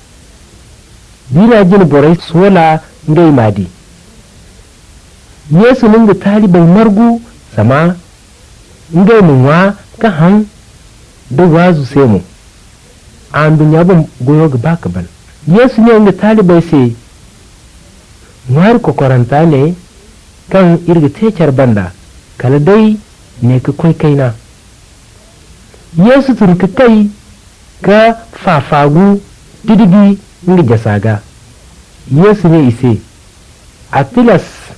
dina jin borai sola ngai madi Yesu ninga talibai margu sama ngai munwa ka han da wazu sai mu an dunya ban goyo ga baka ban Yesu ne inda talibai sai nwar kokoranta ne kan irga tecar banda kala dai ne ka koi kaina Yesu turka kai ka fafagu didigi inga jasaga Yesu ne ise atilas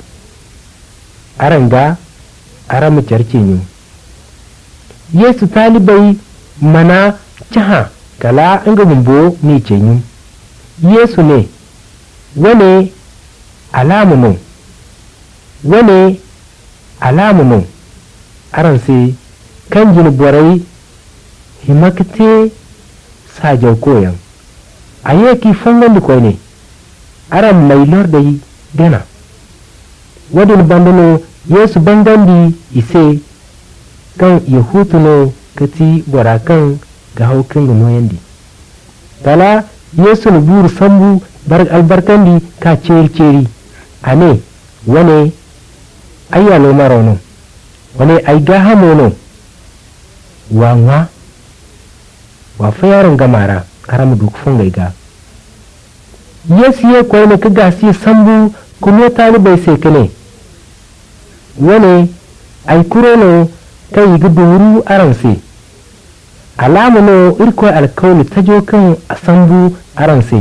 aranga aramu carcinyu Yesu talibai mana caha kala inga bumbo ni cenyu Yesu ne wane alamu no wane alamu no aranse kan jini borai himakate sajau koyan ayeki fangan di koy ne aram mai lordai gana wadin bandano Yesu bangandi ise kan yahutu no kati borakan ga haukin gumoyandi tala Yesu no buru sambu bar albarkandi ka ceri ceri ane wane ayyalo marono wane ay gahamo no wanga wa fayaron gamara karamu duk fungai ga Yesu ye koy ne ka gasi sambu kuma talibai sai kane wane ay kurono kai ga duru aranse alamu no irko alkawli tajo kan asambu aranse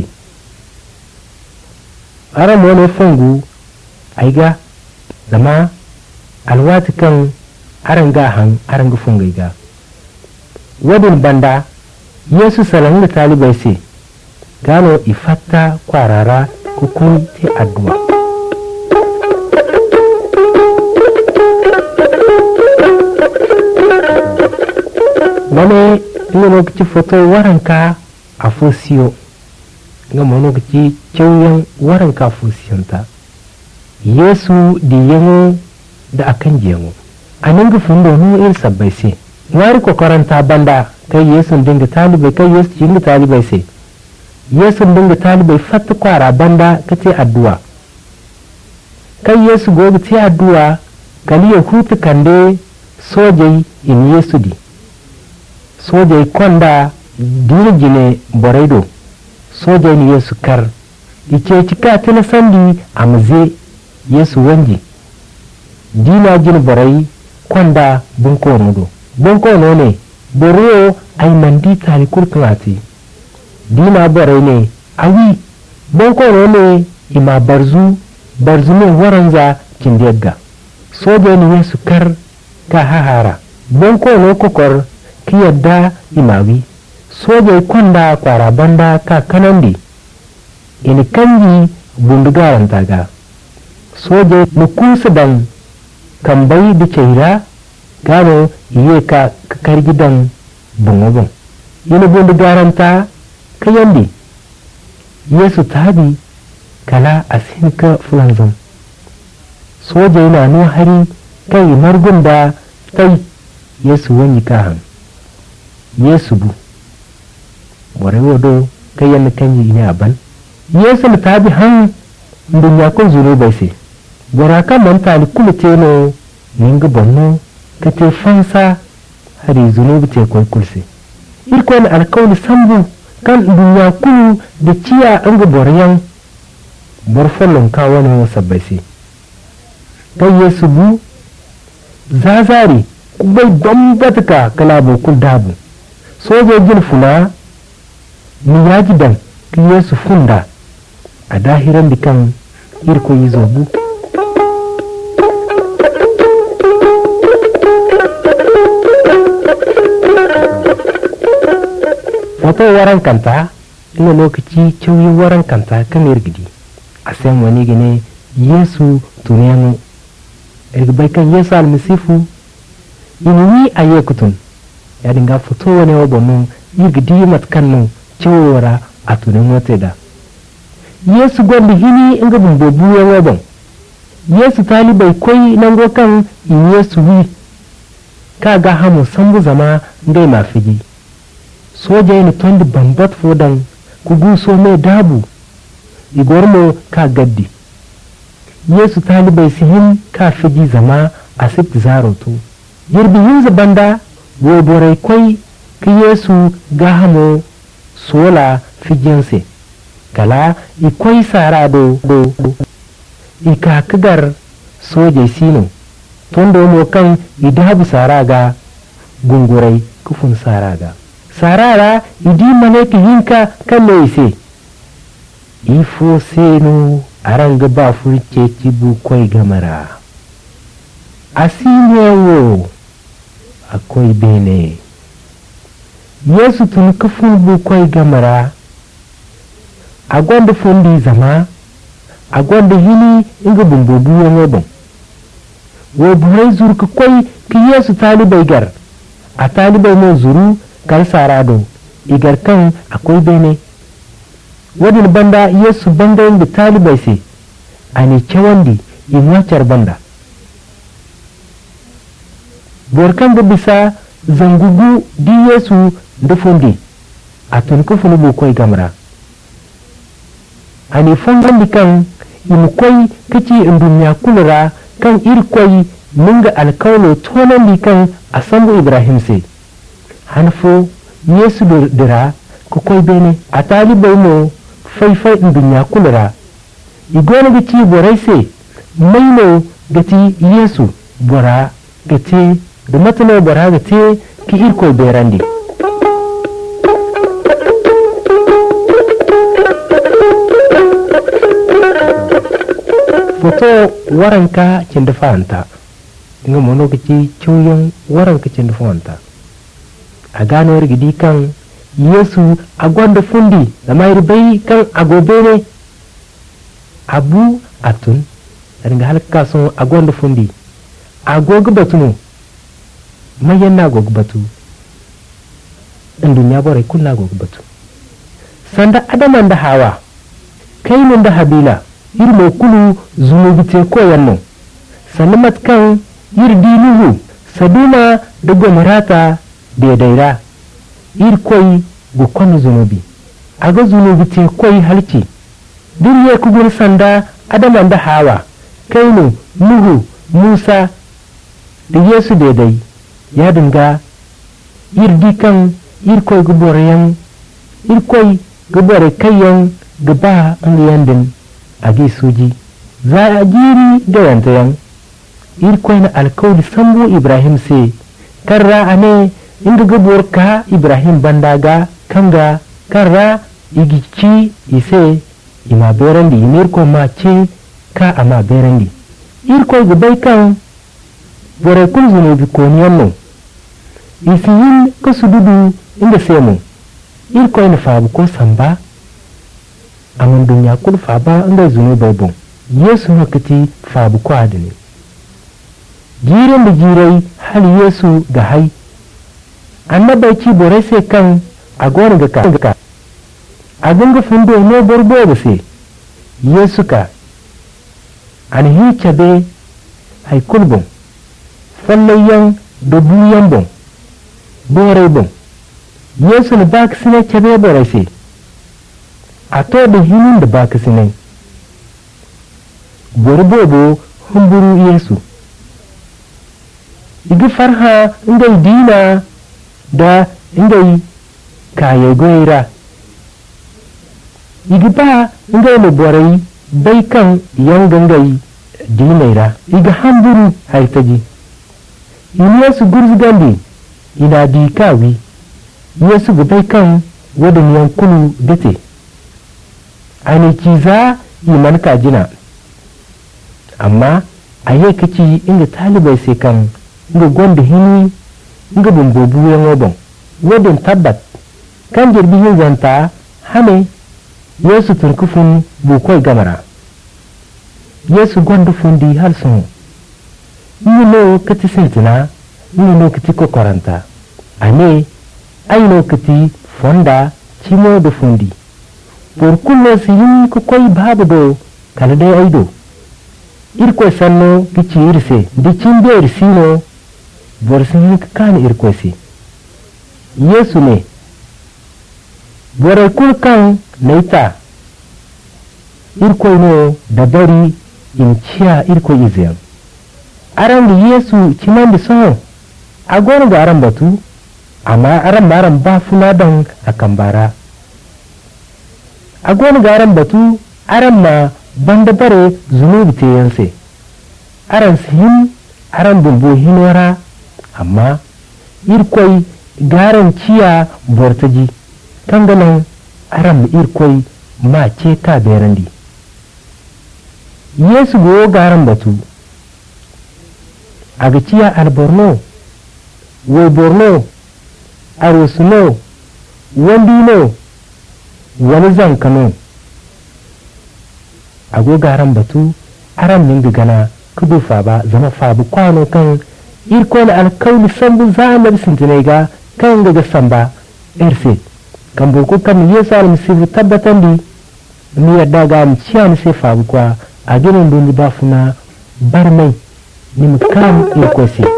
aram wani fungu aiga zama alwati kan aranga han aranga fungai ga wadin banda Yesu salan da talibai sai gano ifatta kwarara kukun te addu'a ngane ina lokaci foto waranka a fosiyo ngamo lokaci cewyan waranka fosiyanta yesu di yango da akan jengo anan ga fundo no il sabbai se ngari ko karanta banda kai yesu dinga talibai kai yesu dinga talibai se yesu dinga talibai fatta kwara banda kace addu'a kai yesu gobe ce addu'a kali ya hutu kande sojai in yesu di sojai konda dirjine boraido sojai ni yesu kar ice cika tana sandi amze yesu wanji dina jin borai konda bunko nudo bunko ne boro ay mandi tali kurtumati dina borai ne awi bunko ne ima barzu barzu ne waranza kindegga soja ni yesu kar ka hahara bunko no kokor ki yadda imawi soja konda kwara banda ka kanandi ini kanji bundugaran taga soja nukusa dan kambai da ceira gano iye ka kakar gidan bungobin ini bundugaran ta kayandi yesu tabi kala asinka fulanzan soja yana no hari kai margun da tai yesu wani kahan yesu bu bore wodo kai yana kanyi ne aban yesu na tabi han dunya ko zuru bai se bora kan man tali kula teno ninga bonno ka te fansa hari zunubi te koy kulse irko na alkawli sambu kan dunya kulu da ciya an ga boryan borfallon kawo ne wasa bai se kai yesu bu zazari kubai bambatka kala bokul dabu sojojin funa ni yaji dan ki yesu funda a dahiran dikan irko yi zobu wato waran kanta ina lokaci cewyi waran kanta kan irgidi a san wani gane yesu tuniyanu irgibai kan yesu almasifu inuwi a yekutun ya dinga fito wani wabonu irgidi matkannu cewara a tunin wata da yesu gwanda hini inga bumbobu yan wabon yesu talibai kwai nan gokan in yesu wi ka ga hamu sambu zama ngai mafigi soja ni tondi bambat fodan kugu so mai dabu igormo ka gaddi yesu talibai sihin ka fiji zama a sitti zaroto yirbi yin banda goborai kwai ki yesu ga hamu sola fijense kala ikwai sara do do ika kigar soje sino tondo mo kan idabu saraga gungurai kufun saraga sarara idi maleki hinka kan leise ifo seno aranga ba furce cibu koi gamara asinewo akwai bene yesu tun kufun bu koi gamara a gwanda fundi zama a gwanda hini inga bumbubu yan wabon wo buhai zurka kwai ki yesu talibai gar a talibai mo zuru kan sarado igar kan akwai bene wadin banda yesu banda yin talibai se a ne cewandi in wacar banda borkan da bisa zangugu di yesu da fundi a tun kufunu bu kwai gamra ani fongan kan imukoi kaci in dunya kulura kan irkoi munga alkaulo tonan di kan asambu ibrahim sai hanfo yesu dira ko koi bene a talibai mo faifai in dunya kulura igona gaci borai sai maino gati yesu bora gati da matano bora gati ki irkoi berandi foto waranka cin fanta inga mono kici ciuyan waranka cin fanta a gano rigidi kan yesu a gwanda fundi da mai bai kan agobe ne abu atun ringa halka sun a gwanda fundi agogo batu no mayan na agogo batu in dunya bore kulna go batu sanda adaman da hawa kainun da habila irmo kulu zunubi te koyanno salimat kan yirdi nuhu saduma da gomirata da daira ir koy go kono zunubi aga zunubi te koy halci duriye kugun sanda adaman da hawa kainu nuhu musa da yesu daidai ya dinga irdi kan irkoy guborayan irkoy gubore kayan gaba an yandin agi suji za a jiri da yantayan irkoy na alkawli sambo ibrahim se karra ane inda gubor ka ibrahim bandaga kanga karra igici ise ima berandi imirko ma ce ka ama berandi irkoy gubai kan bore kun zunubi koniyanno isi yin ka su dudu inda semu irkoy na fabu ko samba aman dunya kul faba inda zunubai bon yesu hakati fabu ko adini jiren da jirai hali yesu ga hai annabai ci bore sai kan a gona ga ka a gunga fundo ne borbo da sai yesu ka an hice be hay kulbon fallayan da buyan bon bore bon yesu na baka sine cabe bore sai a to da hinin da baka sine borbobo humburu yesu igi farha ingai dina da ingai kaye goira igi ba ingai na borai bai kan yan gangai dinaira iga hamburu haitaji in yesu gurzi gandi ina di kawi yesu bai kan wadda yan kulu date ani kiza iman kajina amma a yi kaci inda talibai sai kan inga gwanda hini inga bumbobu yan wabon wadda tabbat kan jirbi yin zanta hane yesu turkufin bukwai gamara yesu gwanda fundi har sun yi no kati sintina yi no kati kokoranta ane ai no kati fonda cimo da fundi por kullo si yin kokoi babu do kala dai aido irko sanno kici irse dicin da irsino borsin yin kan irko si yesu ne bore kul kan naita irko no da bari in ciya irko iziyan aran da yesu ciman da son a gona ga aran batu amma aran maran ba funa dan akan bara a gona ga aran batu aran ma banda bare zunubi te yanse aran sihin aran bumbu hinora amma irkoi garan ciya bortaji kanganan aran irkoi ma ce ta berandi yesu go garan batu aga ciya alborno wo borno arusuno wandino wani zankano ago garan batu aran min gana kudu fa ba zama fa bu kwano kan irko na alkauli sambu zamar sintine ga kan ga samba erse kan boko kan yesu almasifu tabbatan di mi yadda ga mu ciya mu sai fa bu kwa a ginin don ba funa bar mai ni mu kan irko si